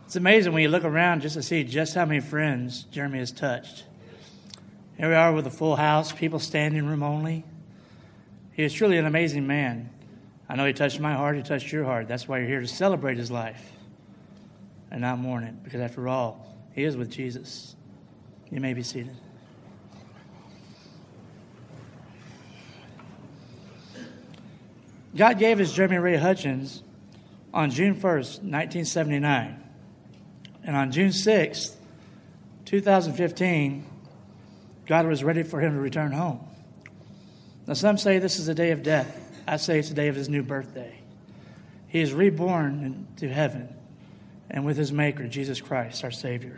It's amazing when you look around just to see just how many friends Jeremy has touched. Here we are with a full house, people standing room only. He is truly an amazing man. I know he touched my heart, he touched your heart. That's why you're here to celebrate his life and not mourn it, because after all, he is with Jesus. You may be seated. God gave us Jeremy Ray Hutchins on June 1st, 1979. And on June 6th, 2015, God was ready for him to return home. Now, some say this is the day of death. I say it's the day of his new birthday. He is reborn into heaven and with his Maker, Jesus Christ, our Savior.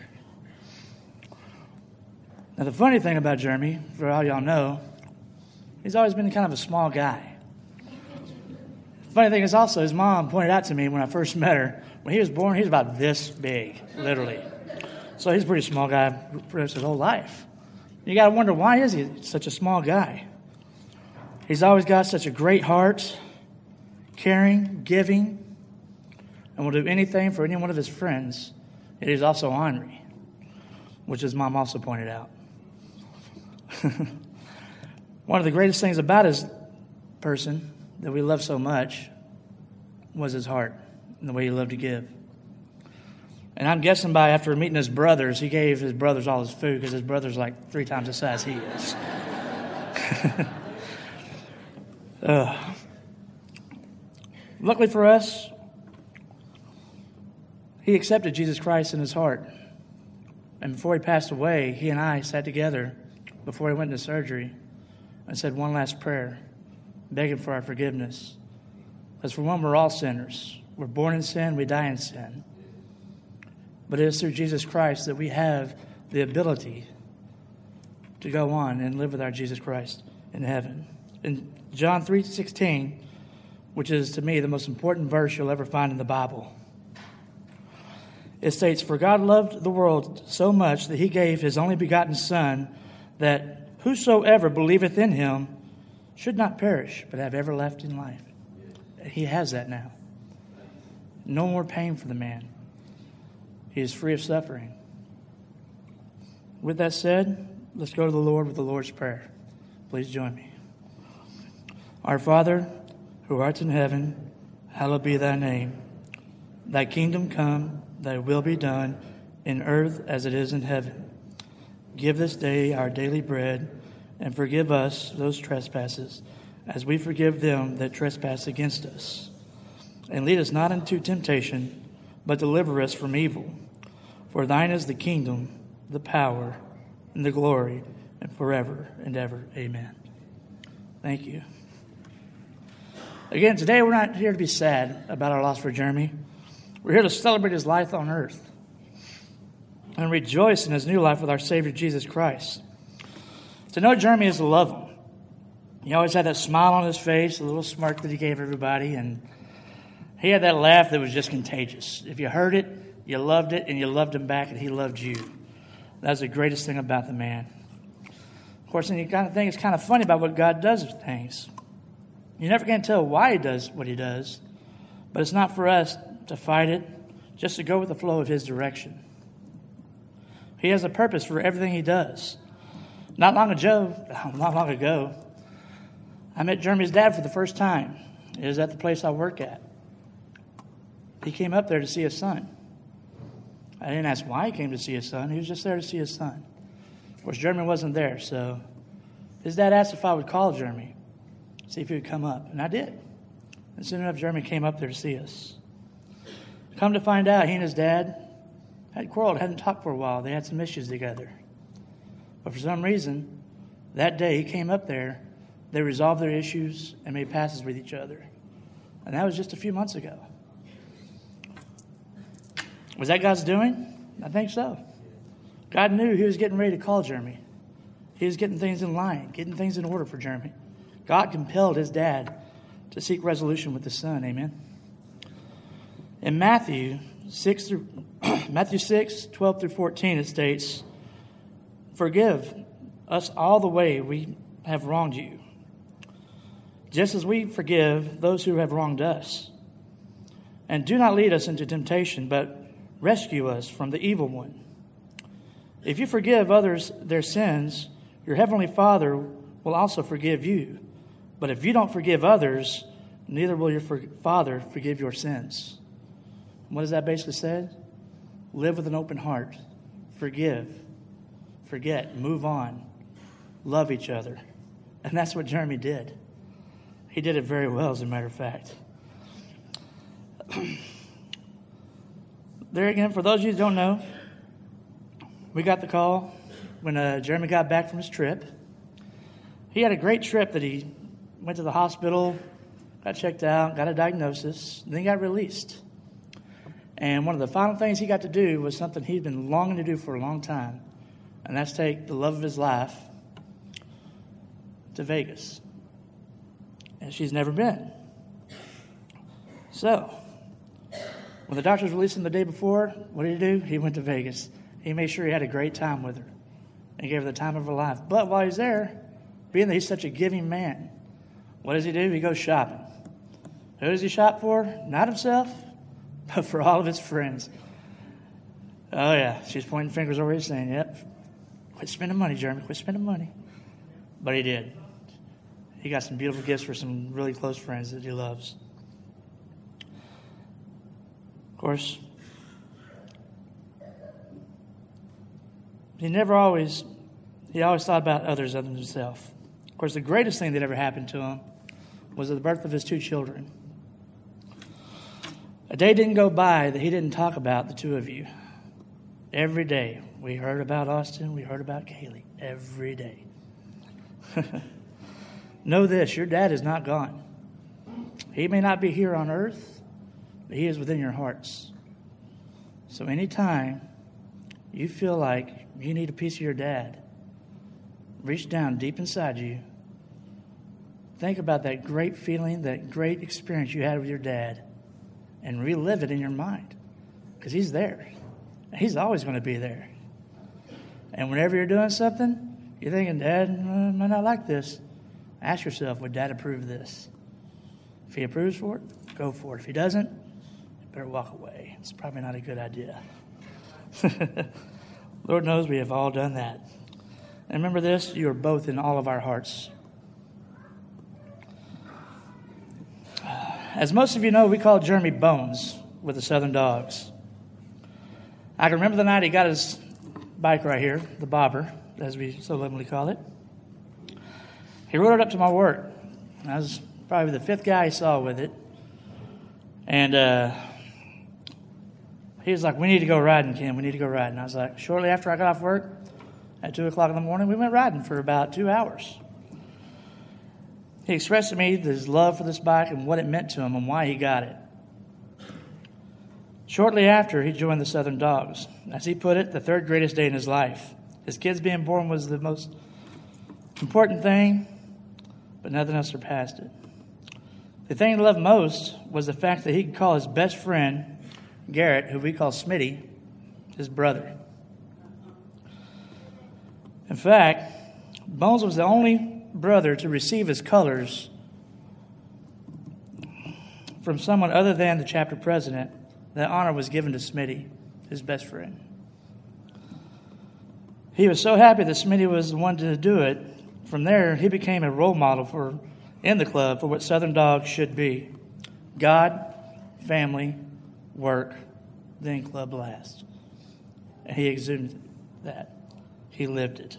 Now, the funny thing about Jeremy, for all y'all know, he's always been kind of a small guy. The funny thing is also, his mom pointed out to me when I first met her, when he was born, he was about this big, literally. So he's a pretty small guy for his whole life. You got to wonder, why is he such a small guy? He's always got such a great heart, caring, giving, and will do anything for any one of his friends. Yet he's also ornery, which his mom also pointed out. One of the greatest things about his person that we love so much was his heart and the way he loved to give. And I'm guessing by after meeting his brothers, he gave his brothers all his food because his brother's like 3 times the size he is. Luckily for us, he accepted Jesus Christ in his heart. And before he passed away, he and I sat together before he went into surgery and said one last prayer, begging for our forgiveness. Because for one, we're all sinners. We're born in sin, we die in sin. But it is through Jesus Christ that we have the ability to go on and live with our Jesus Christ in heaven. In John 3:16, which is to me the most important verse you'll ever find in the Bible, it states, "For God loved the world so much that he gave his only begotten Son, that whosoever believeth in him should not perish, but have everlasting life." He has that now. No more pain for the man. He is free of suffering. With that said, let's go to the Lord with the Lord's Prayer. Please join me. Our Father, who art in heaven, hallowed be thy name. Thy kingdom come, thy will be done, in earth as it is in heaven. Give this day our daily bread, and forgive us those trespasses, as we forgive them that trespass against us. And lead us not into temptation, but deliver us from evil. For thine is the kingdom, the power, and the glory, and forever and ever. Amen. Thank you. Again, today we're not here to be sad about our loss for Jeremy. We're here to celebrate his life on earth and rejoice in his new life with our Savior, Jesus Christ. To know Jeremy is to love him. He always had that smile on his face, a little smirk that he gave everybody, and he had that laugh that was just contagious. If you heard it, you loved it, and you loved him back, and he loved you. That's the greatest thing about the man. Of course, and you kind of think it's kind of funny about what God does with things. You never can tell why he does what he does, but it's not for us to fight it, just to go with the flow of his direction. He has a purpose for everything he does. Not long ago, I met Jeremy's dad for the first time. It was at the place I work at. He came up there to see his son. I didn't ask why he came to see his son. He was just there to see his son. Of course, Jeremy wasn't there, so his dad asked if I would call Jeremy, see if he would come up, and I did. And soon enough, Jeremy came up there to see us. Come to find out, he and his dad had quarreled, hadn't talked for a while. They had some issues together. But for some reason, that day he came up there, they resolved their issues and made passes with each other. And that was just a few months ago. Was that God's doing? I think so. God knew he was getting ready to call Jeremy. He was getting things in line, getting things in order for Jeremy. God compelled his dad to seek resolution with his son. Amen. In Matthew 6, 12 through 14, it states, "Forgive us all the way we have wronged you, just as we forgive those who have wronged us. And do not lead us into temptation, but rescue us from the evil one. If you forgive others their sins, your heavenly Father will also forgive you. But if you don't forgive others, neither will your Father forgive your sins. What does that basically say? Live with an open heart. Forgive. Forget. Move on. Love each other. And that's what Jeremy did. He did it very well, as a matter of fact. There again, for those of you who don't know, we got the call when Jeremy got back from his trip. He had a great trip that he went to the hospital, got checked out, got a diagnosis, and then got released. And one of the final things he got to do was something he'd been longing to do for a long time, and that's take the love of his life to Vegas. And she's never been. So, when the doctors released him the day before, what did he do? He went to Vegas. He made sure he had a great time with her and gave her the time of her life. But while he's there, being that he's such a giving man, what does he do? He goes shopping. Who does he shop for? Not himself, but for all of his friends. Oh, yeah. She's pointing fingers over here saying, yep, quit spending money, Jeremy. Quit spending money. But he did. He got some beautiful gifts for some really close friends that he loves. Of course, he always thought about others other than himself. Of course, the greatest thing that ever happened to him was the birth of his 2 children. A day didn't go by that he didn't talk about the 2 of you. Every day. We heard about Austin. We heard about Kaylee. Every day. Know this, your dad is not gone. He may not be here on earth, but he is within your hearts. So anytime you feel like you need a piece of your dad, reach down deep inside you. Think about that great feeling, that great experience you had with your dad, and relive it in your mind. Because he's there. He's always going to be there. And whenever you're doing something, you're thinking, Dad, I might not like this. Ask yourself, would Dad approve of this? If he approves for it, go for it. If he doesn't, you better walk away. It's probably not a good idea. Lord knows we have all done that. And remember this, you are both in all of our hearts. As most of you know, we call Jeremy Bones with the Southern Dogs. I can remember the night he got his bike right here, the bobber, as we so lovingly call it. He rode it up to my work. I was probably the 5th guy he saw with it. And he was like, we need to go riding, Ken. We need to go riding. I was like, shortly after I got off work, at 2 o'clock in the morning, we went riding for about 2 hours. He expressed to me his love for this bike and what it meant to him and why he got it. Shortly after, he joined the Southern Dogs. As he put it, the 3rd greatest day in his life. His kids being born was the most important thing, but nothing else surpassed it. The thing he loved most was the fact that he could call his best friend, Garrett, who we call Smitty, his brother. In fact, Bones was the only brother to receive his colors from someone other than the chapter president. That honor was given to Smitty, his best friend. He was so happy that Smitty was the one to do it. From there, he became a role model in the club for what Southern Dogs should be. God, family, work, then club last. And he exuded that. He lived it.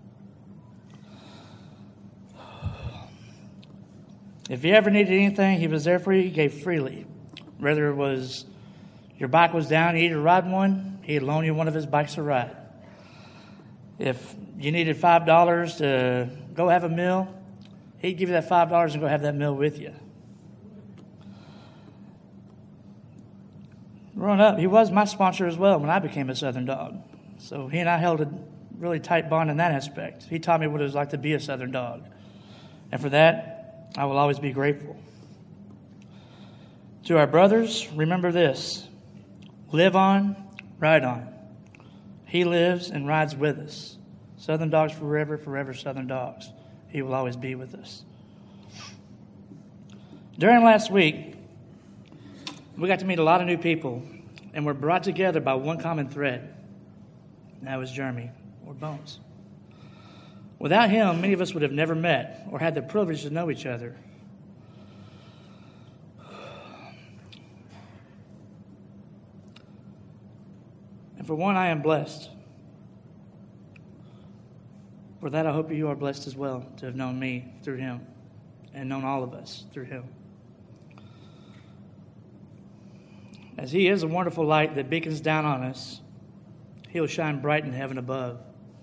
If you ever needed anything, he was there for you. He gave freely. Whether it was your bike was down, you needed to ride one, he'd loan you one of his bikes to ride. If you needed $5 to go have a meal, he'd give you that $5 and go have that meal with you. Growing up, he was my sponsor as well when I became a Southern Dog. So he and I held a really tight bond in that aspect. He taught me what it was like to be a Southern Dog. And for that, I will always be grateful. To our brothers, remember this. Live on, ride on. He lives and rides with us. Southern Dogs forever, forever Southern Dogs. He will always be with us. During last week, we got to meet a lot of new people and were brought together by one common thread. And that was Jeremy, or Bones. Without him, many of us would have never met or had the privilege to know each other. And for one, I am blessed. For that, I hope you are blessed as well to have known me through him and known all of us through him. As he is a wonderful light that beacons down on us, he will shine bright in heaven above.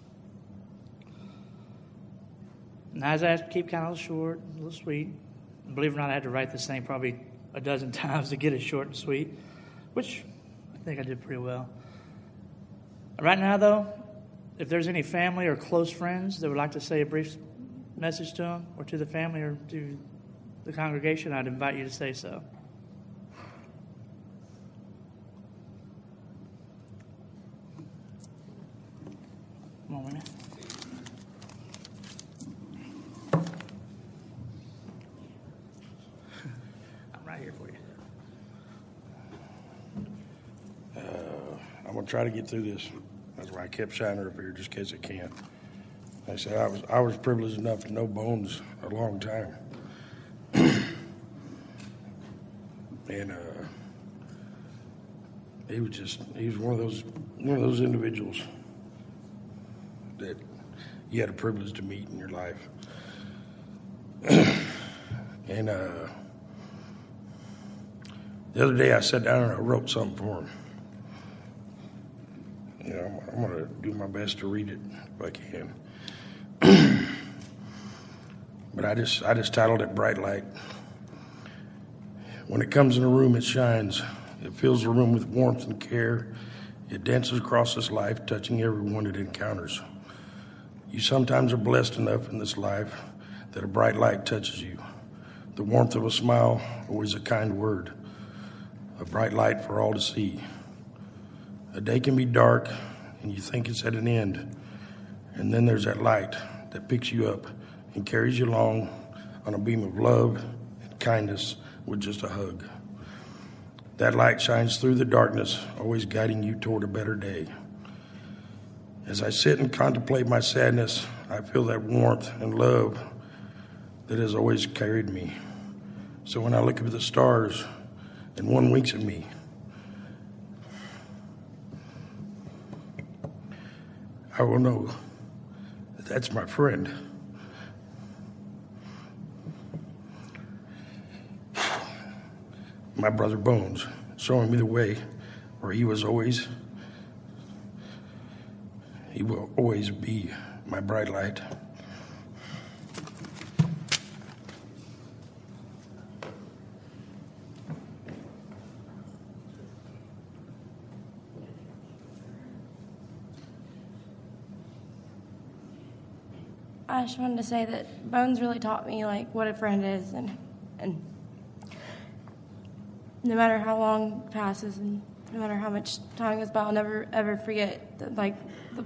And as I keep kind of short, a little sweet, believe it or not, I had to write this thing probably a dozen times to get it short and sweet, which I think I did pretty well. Right now, though, if there's any family or close friends that would like to say a brief message to them or to the family or to the congregation, I'd invite you to say so. Come on, man. I'm right here for you. I'm going to try to get through this. That's why I kept shining up here, just in case I can. Like I said, I was privileged enough to know Bones a long time. And he was one of those individuals that you had a privilege to meet in your life. And the other day I sat down and I wrote something for him. You know, I'm going to do my best to read it if I can. But I just titled it Bright Light. When it comes in a room, it shines. It fills the room with warmth and care. It dances across this life, touching everyone it encounters. You sometimes are blessed enough in this life that a bright light touches you. The warmth of a smile, always a kind word. A bright light for all to see. A day can be dark, and you think it's at an end. And then there's that light that picks you up and carries you along on a beam of love and kindness with just a hug. That light shines through the darkness, always guiding you toward a better day. As I sit and contemplate my sadness, I feel that warmth and love that has always carried me. So when I look up at the stars and one winks at me, I will know that that's my friend. My brother Bones, showing me the way where he will always be my bright light. I just wanted to say that Bones really taught me like what a friend is, and no matter how long passes and no matter how much time goes by, I'll never ever forget that, like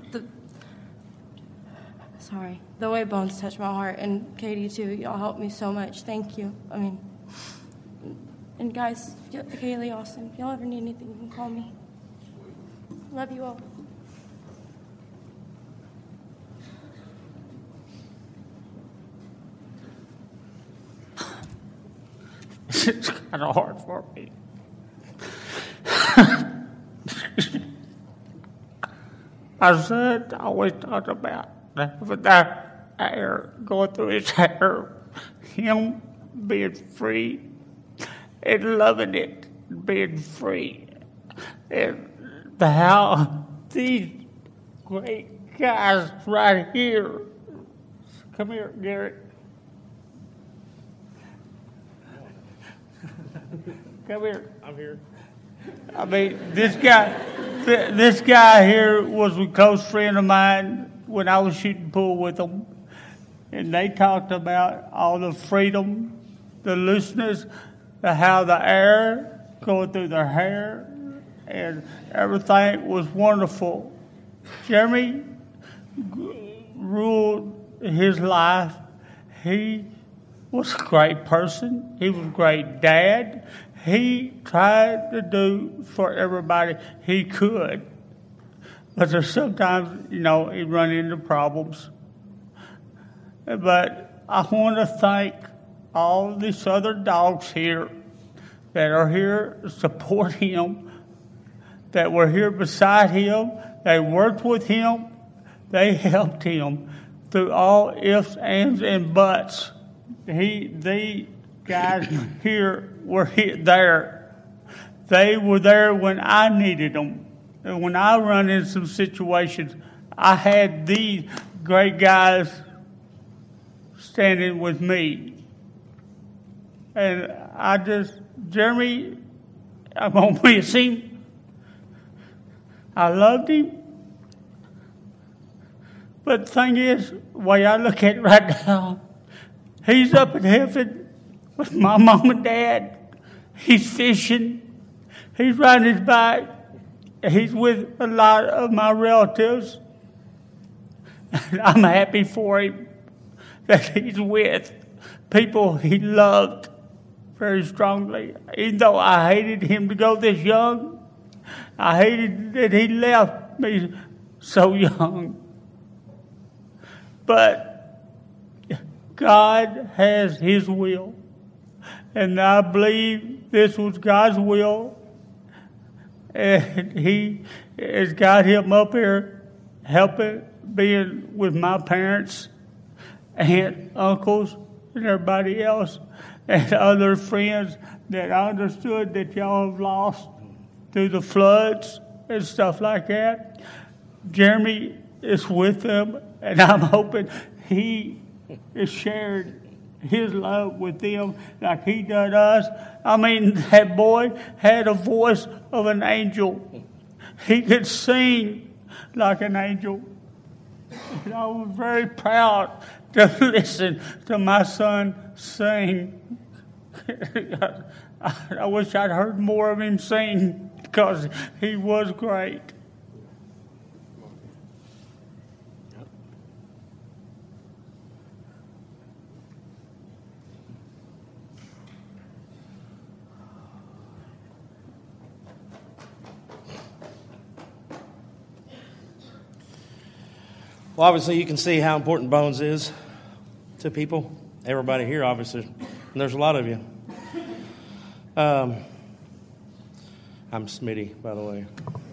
the way Bones touched my heart, and Katie too. Y'all helped me so much. Thank you. I mean, and guys, Kaylee, Austin, if y'all ever need anything, you can call me. Love you all. It's kind of hard for me. My son always talked about that air going through his hair, him being free and loving it, being free. And how these great guys right here, come here, Garrett. Come here. I'm here. I mean, this guy here was a close friend of mine when I was shooting pool with them. And they talked about all the freedom, the looseness, how the air going through their hair, and everything was wonderful. Jeremy ruled his life. He was a great person. He was a great dad. he tried to do for everybody he could. But there's sometimes, he run into problems. But I want to thank all these other dogs here that are here to support him, that were here beside him, they worked with him, they helped him through all ifs, ands, and buts. The guys here were there. They were there when I needed them. And when I run into some situations, I had these great guys standing with me. And Jeremy, I'm going to miss him. I loved him. But the thing is, the way I look at it right now, he's up in heaven with my mom and dad. He's fishing. He's riding his bike. He's with a lot of my relatives. And I'm happy for him that he's with people he loved very strongly. Even though I hated him to go this young, I hated that he left me so young. But God has his will. And I believe this was God's will. And he has got him up here helping, being with my parents, aunt, uncles, and everybody else, and other friends that I understood that y'all have lost through the floods and stuff like that. Jeremy is with them, and I'm hoping he has shared his love with them like he done us. I mean, that boy had a voice of an angel. He could sing like an angel. And I was very proud to listen to my son sing. I wish I'd heard more of him sing because he was great. Well, obviously, you can see how important Bones is to people. Everybody here, obviously. And there's a lot of you. I'm Smitty, by the way.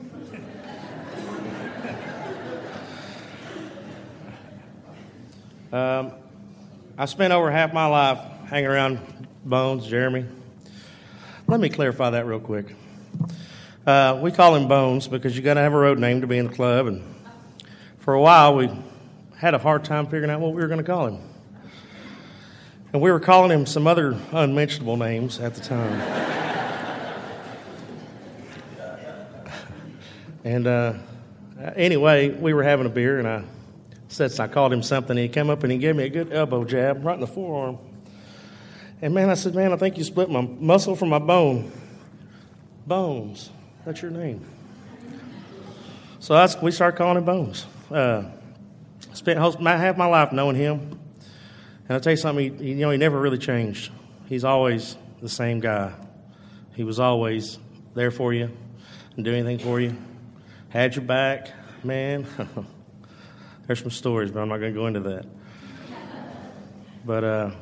I spent over half my life hanging around Bones, Jeremy. Let me clarify that real quick. We call him Bones because you got to have a road name to be in the club, and for a while, we had a hard time figuring out what we were going to call him. And we were calling him some other unmentionable names at the time. And anyway, we were having a beer, and I called him something, and he came up and he gave me a good elbow jab right in the forearm. And man, I said, man, I think you split my muscle from my bone. Bones, that's your name. So we started calling him Bones. Spent half my life knowing him, and I'll tell you something. He never really changed. He's always the same guy. He was always there for you and do anything for you. Had your back, man. There's some stories, but I'm not going to go into that. But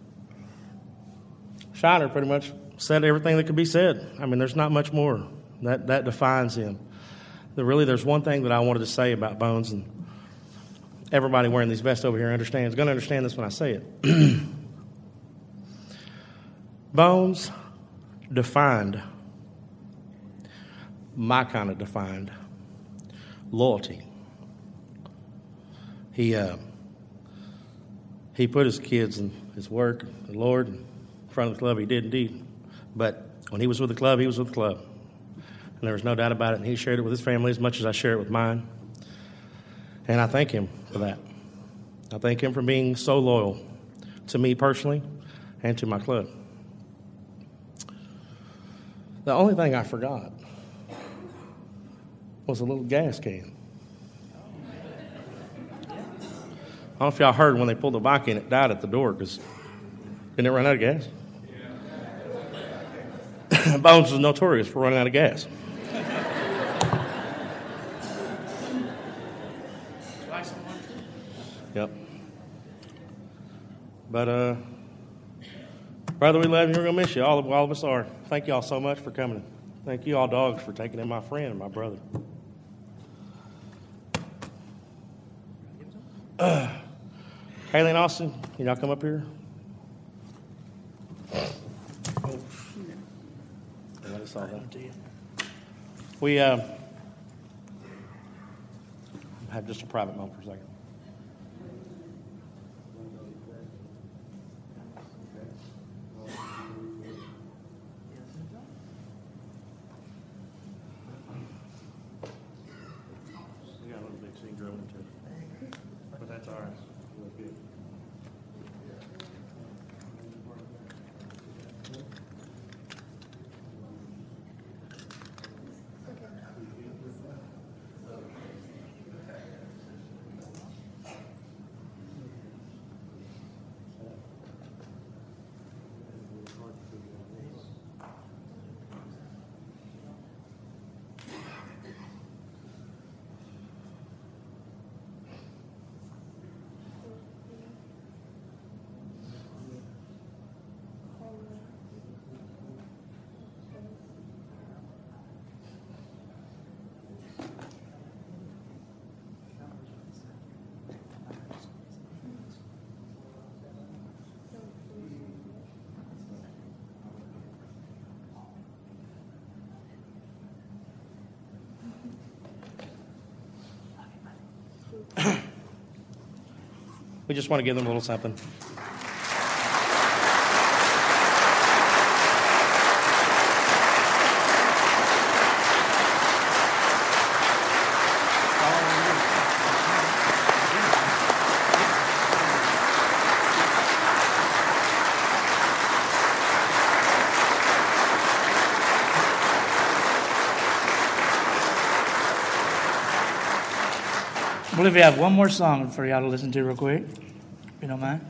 Shiner pretty much said everything that could be said. I mean, there's not much more that defines him. There's one thing that I wanted to say about Bones, and everybody wearing these vests over here is going to understand this when I say it. Bones defined my kind of defined loyalty. He put his kids and his work, the Lord, in front of the club. He did indeed. But when he was with the club, he was with the club. And there was no doubt about it, and he shared it with his family as much as I share it with mine. And I thank him for that. I thank him for being so loyal to me personally and to my club. The only thing I forgot was a little gas can. I don't know if y'all heard when they pulled the bike in, it died at the door because didn't it run out of gas? Bones is notorious for running out of gas. Yep. But, brother, we love you. We're going to miss you. All of us are. Thank you all so much for coming. Thank you all dogs for taking in my friend and my brother. Haley and Austin, can y'all come up here? We have just a private moment for a second. We got a little big scene growing into it, but that's all right. It was good. We just want to give them a little something. I believe we have one more song for y'all to listen to real quick, if you don't mind.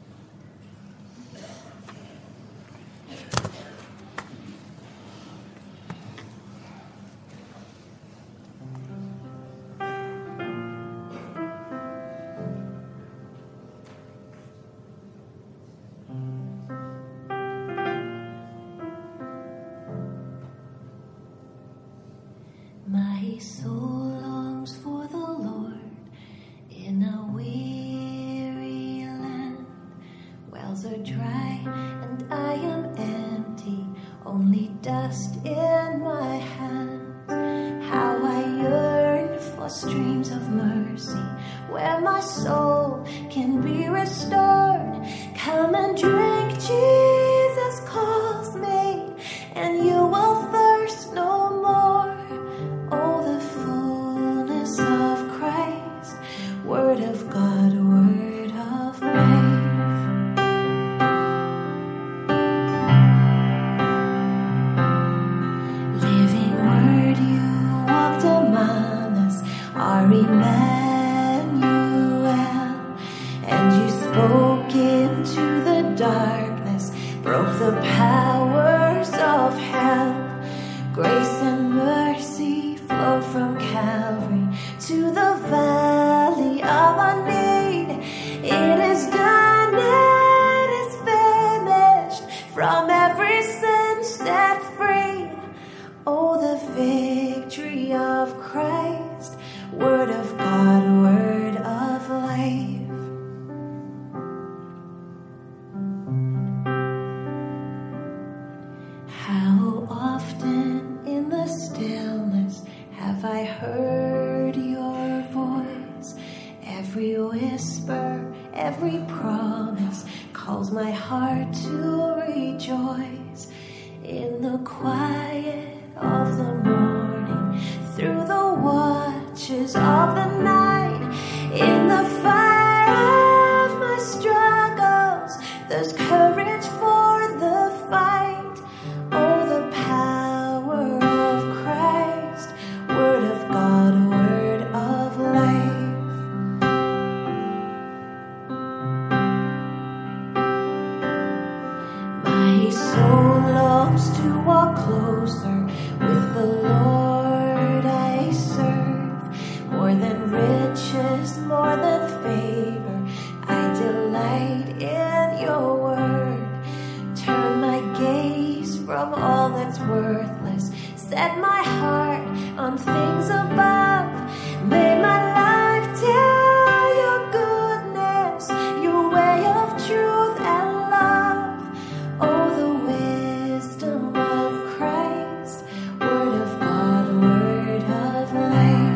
My soul longs for the Lord in a weary land. Wells are dry and I am empty, only dust in my hands. How I yearn for streams of mercy where my soul can be restored. Come and drink, Jesus calls me, and you will thirst no more. Oh, the fullness of Christ, Word of God, Word of life. Living Word, you walked among us, our Emmanuel, and you spoke into the darkness, broke the powers of hell. Grace and mercy flowed from Calvary to the valley of our need. It is done, it is finished, from every sin set free. Oh, the victory of Christ, Word of God, Word of life. How often in the stillness have I heard your voice? Every whisper, every promise calls my heart to rejoice. In the quiet of the morning, through the watches of the night, in the fire of my struggles, there's courage for the fight. Oh, the power of Christ, Word of God, Word of life. My soul longs to walk on things above. May my life tell your goodness, your way of truth and love. Oh, the wisdom of Christ, word of God, word of life.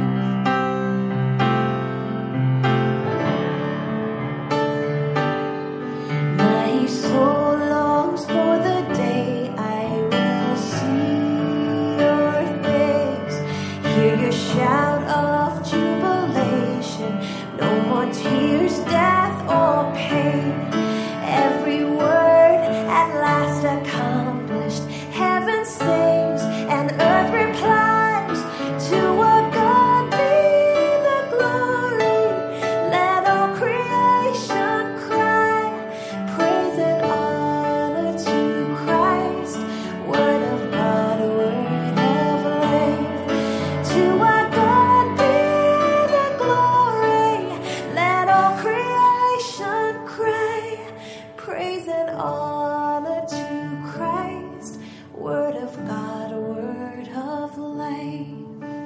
My soul longs for the day I will see your face, hear your shout of jubilation. No more tears, death, or pain. Every word at last accomplished. Heaven sings and earth replies. To our God be the glory. Let all creation cry. Praise and honor to Christ. Word of God, word of life. To our God be the glory. Let all creation cry. Praise and honor to Christ. Word of God, word of life.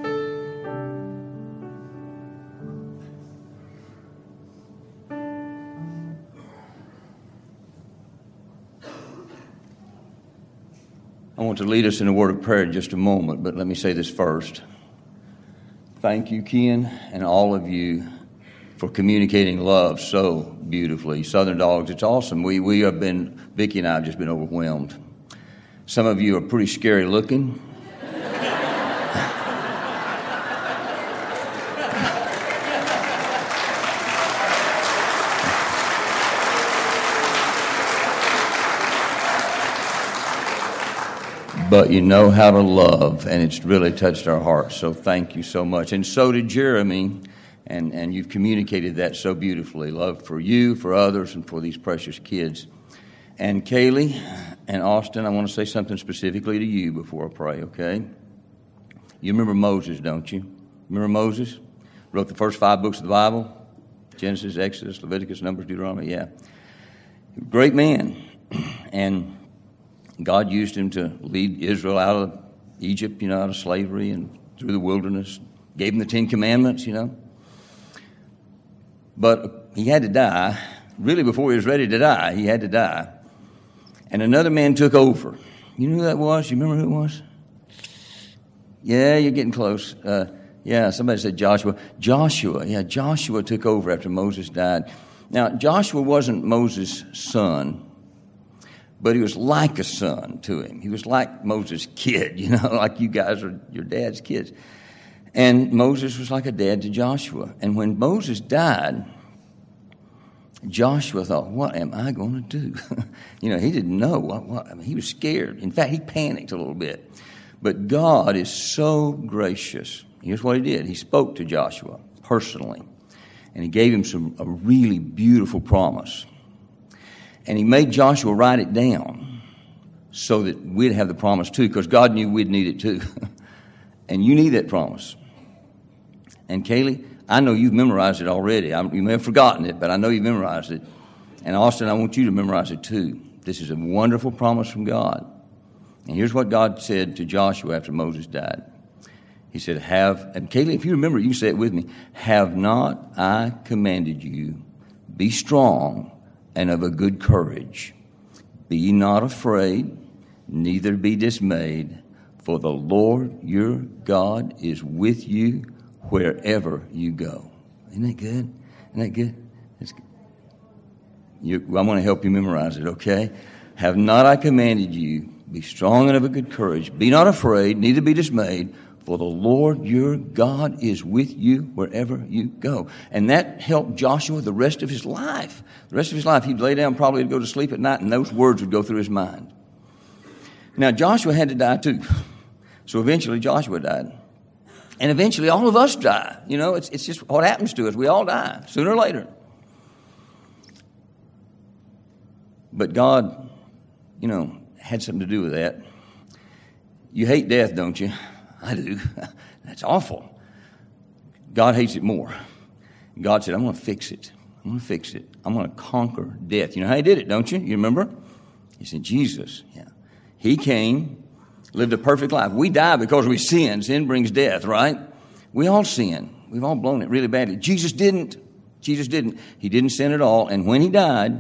I want to lead us in a word of prayer in just a moment, but let me say this first. Thank you, Ken, and all of you for communicating love so beautifully. Southern Dogs, it's awesome. We have been, Vicki and I have just been overwhelmed. Some of you are pretty scary looking. But you know how to love, and it's really touched our hearts, so thank you so much. And so did Jeremy, and you've communicated that so beautifully. Love for you, for others, and for these precious kids. And Kaylee and Austin, I want to say something specifically to you before I pray, okay? You remember Moses, don't you? Remember Moses? Wrote the first 5 books of the Bible? Genesis, Exodus, Leviticus, Numbers, Deuteronomy, yeah. Great man. And God used him to lead Israel out of Egypt, out of slavery and through the wilderness. Gave him the 10 Commandments, But he had to die. Really, before he was ready to die, he had to die. And another man took over. You know who that was? You remember who it was? Yeah, you're getting close. Somebody said Joshua. Joshua took over after Moses died. Now, Joshua wasn't Moses' son, but he was like a son to him. He was like Moses' kid, like you guys are your dad's kids. And Moses was like a dad to Joshua. And when Moses died, Joshua thought, what am I going to do? He didn't know. He was scared. In fact, he panicked a little bit. But God is so gracious. Here's what he did. He spoke to Joshua personally. And he gave him a really beautiful promise. And he made Joshua write it down so that we'd have the promise too, because God knew we'd need it too. And you need that promise. And Kaylee, I know you've memorized it already. You may have forgotten it, but I know you've memorized it. And Austin, I want you to memorize it too. This is a wonderful promise from God. And here's what God said to Joshua after Moses died. He said, and Kaylee, if you remember, you can say it with me. Have not I commanded you, be strong and of a good courage. Be not afraid, neither be dismayed, for the Lord your God is with you wherever you go. Isn't that good? Isn't that good? That's good. I'm going to help you memorize it, okay? Have not I commanded you, be strong and of a good courage. Be not afraid, neither be dismayed, for the Lord your God is with you wherever you go. And that helped Joshua the rest of his life. The rest of his life, he'd lay down probably to go to sleep at night, and those words would go through his mind. Now, Joshua had to die too. So eventually Joshua died. And eventually all of us die. It's just what happens to us. We all die, sooner or later. But God, had something to do with that. You hate death, don't you? I do. That's awful. God hates it more. God said, I'm going to fix it. I'm going to fix it. I'm going to conquer death. You know how he did it, don't you? You remember? He said, Jesus. Yeah. He came lived a perfect life. We die because we sin. Sin brings death, right? We all sin. We've all blown it really badly. Jesus didn't. Jesus didn't. He didn't sin at all. And when he died,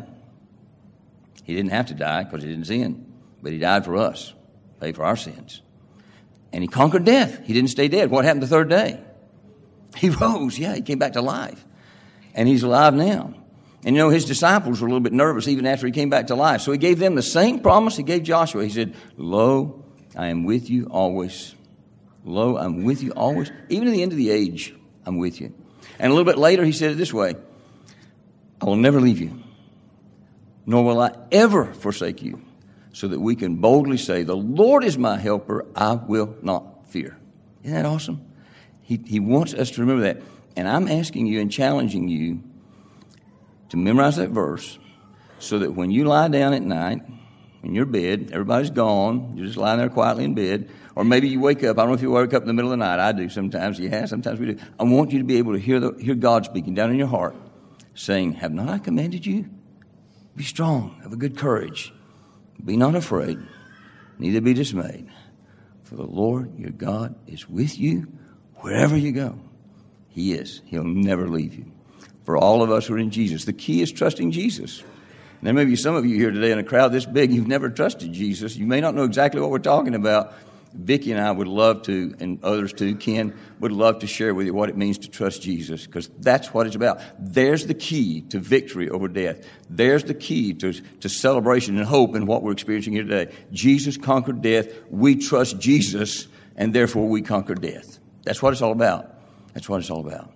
he didn't have to die because he didn't sin. But he died for us, paid for our sins. And he conquered death. He didn't stay dead. What happened the third day? He rose. Yeah, he came back to life. And he's alive now. And you know, his disciples were a little bit nervous even after he came back to life. So he gave them the same promise he gave Joshua. He said, "Lo, I am with you always. Lo, I'm with you always. Even to the end of the age, I'm with you." And a little bit later, he said it this way, "I will never leave you, nor will I ever forsake you, so that we can boldly say, 'The Lord is my helper, I will not fear.'" Isn't that awesome? He wants us to remember that. And I'm asking you and challenging you to memorize that verse so that when you lie down at night in your bed, everybody's gone, you're just lying there quietly in bed, or maybe you wake up. I don't know if you wake up in the middle of the night. I do sometimes. Yeah, sometimes we do. I want you to be able to hear God speaking down in your heart, saying, "Have not I commanded you? Be strong, have a good courage. Be not afraid, neither be dismayed. For the Lord your God is with you wherever you go." He is. He'll never leave you. For all of us who are in Jesus, the key is trusting Jesus. And there may be some of you here today in a crowd this big, you've never trusted Jesus. You may not know exactly what we're talking about. Vicki and I would love to, and others too, Ken, would love to share with you what it means to trust Jesus, because that's what it's about. There's the key to victory over death. There's the key to celebration and hope in what we're experiencing here today. Jesus conquered death. We trust Jesus, and therefore we conquer death. That's what it's all about. That's what it's all about.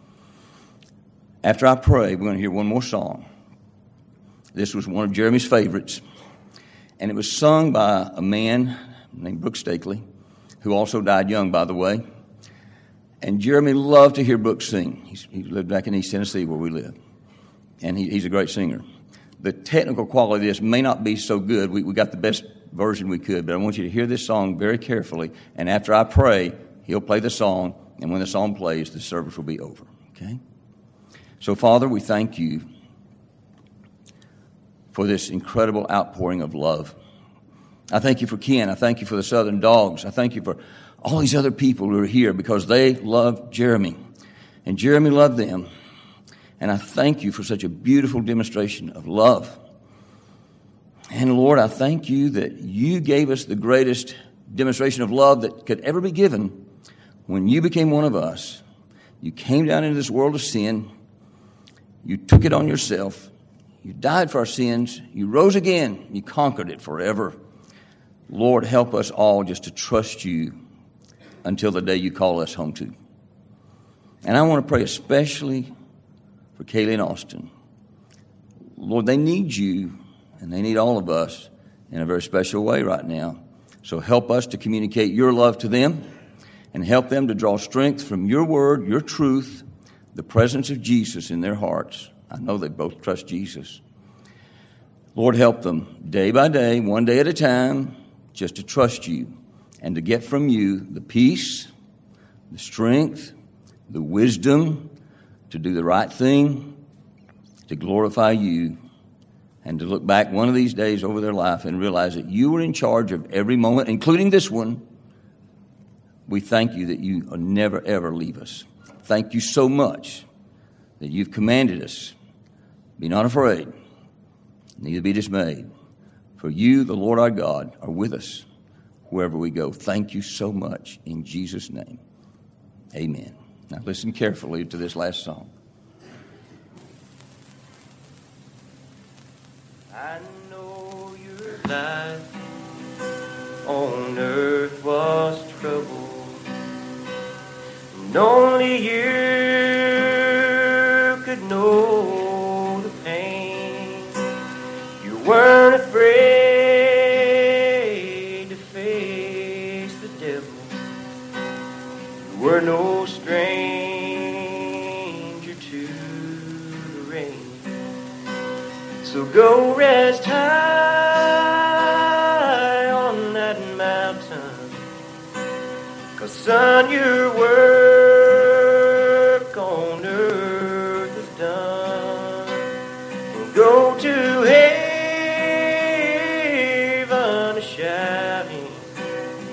After I pray, we're going to hear one more song. This was one of Jeremy's favorites, and it was sung by a man named Brooks Stakely, who also died young, by the way. And Jeremy loved to hear Brooks sing. He lived back in East Tennessee where we live, and he's a great singer. The technical quality of this may not be so good. We got the best version we could, but I want you to hear this song very carefully, and after I pray, he'll play the song, and when the song plays, the service will be over, okay? So, Father, we thank you for this incredible outpouring of love. I thank you for Ken. I thank you for the Southern Dogs. I thank you for all these other people who are here because they love Jeremy, and Jeremy loved them. And I thank you for such a beautiful demonstration of love. And, Lord, I thank you that you gave us the greatest demonstration of love that could ever be given when you became one of us. You came down into this world of sin. You took it on yourself. You died for our sins. You rose again. You conquered it forever. Lord, help us all just to trust you until the day you call us home to. And I want to pray especially for Kaylee and Austin. Lord, they need you, and they need all of us in a very special way right now. So help us to communicate your love to them and help them to draw strength from your word, your truth, the presence of Jesus in their hearts. I know they both trust Jesus. Lord, help them day by day, one day at a time, just to trust you and to get from you the peace, the strength, the wisdom to do the right thing, to glorify you, and to look back one of these days over their life and realize that you were in charge of every moment, including this one. We thank you that you will never, ever leave us. Thank you so much that you've commanded us, be not afraid, neither be dismayed. For you, the Lord our God, are with us wherever we go. Thank you so much in Jesus' name. Amen. Now listen carefully to this last song. I know your life on earth was trouble, and only you could know the pain. You weren't afraid to face the devil. You were no stranger to the rain. So go rest high on that mountain, 'cause son, your work on earth is done. And go to heaven a shouting,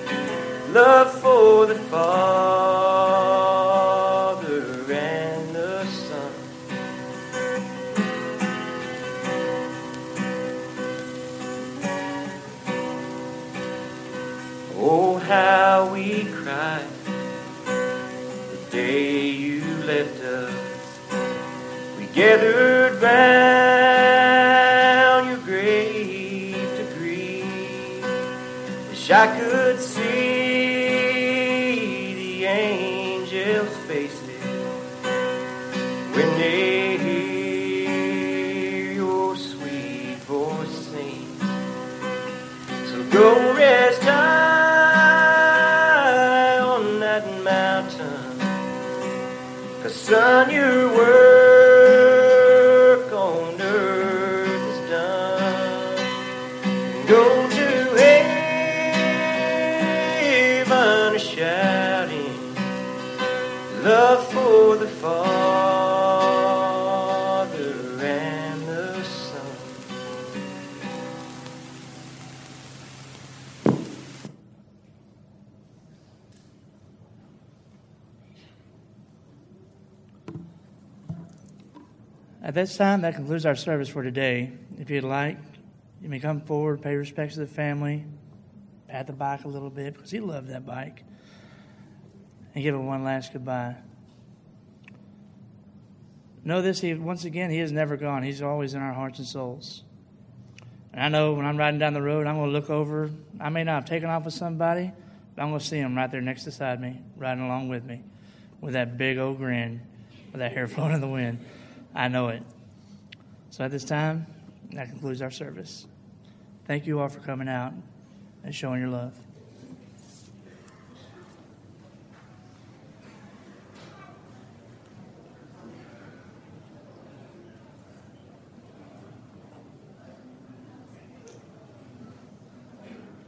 day you left us. We gathered round your grave to grieve. Wish I could see the angels' faces when they hear your sweet voice sing. So go rest high on that mountain, 'cause son, your work on earth is done. Go to heaven shouting love for the Father and the Son. At this time, that concludes our service for today. If you'd like, you may come forward, pay respects to the family, pat the bike a little bit, because he loved that bike, and give it one last goodbye. Know this, once again, he is never gone. He's always in our hearts and souls. And I know when I'm riding down the road, I'm going to look over. I may not have taken off with somebody, but I'm going to see him right there next beside me, riding along with me, with that big old grin, with that hair flowing in the wind. I know it. So at this time, that concludes our service. Thank you all for coming out and showing your love.